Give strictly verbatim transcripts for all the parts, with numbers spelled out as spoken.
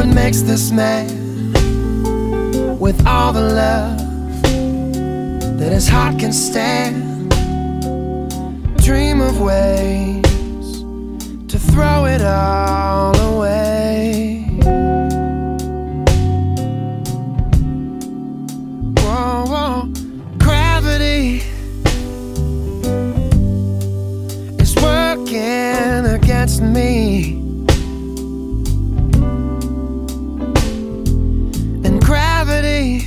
makes this man with all the love that his heart can stand dream of ways to throw it all away. Whoa, whoa. Gravity is working against me, and gravity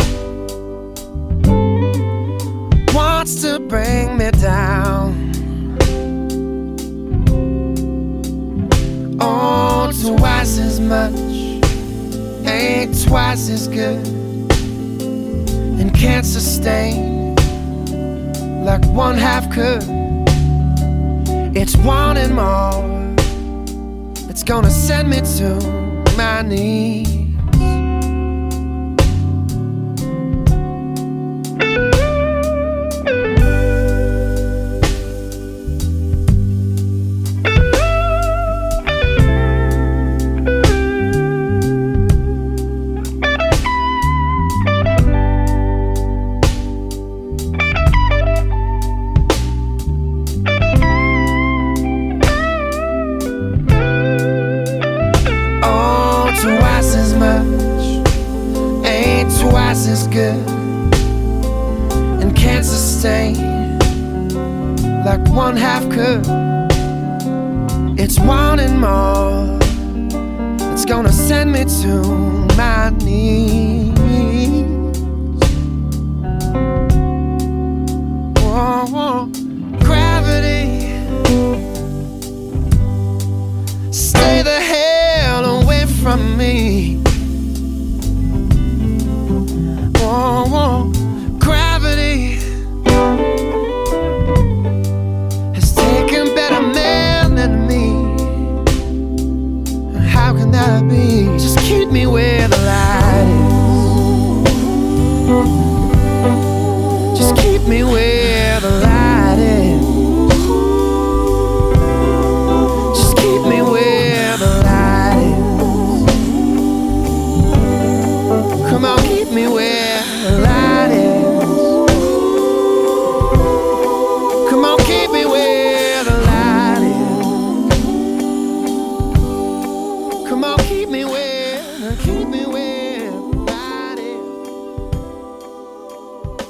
wants to bring me down. Oh, twice as much ain't twice as good, and can't sustain like one half could. It's wanting more, it's gonna send me to my knees. Twice as much ain't twice as good, and can't sustain like one half could. It's wanting more, it's gonna send me to my knees. Whoa, whoa. Gravity, stay the hell away from me. Oh,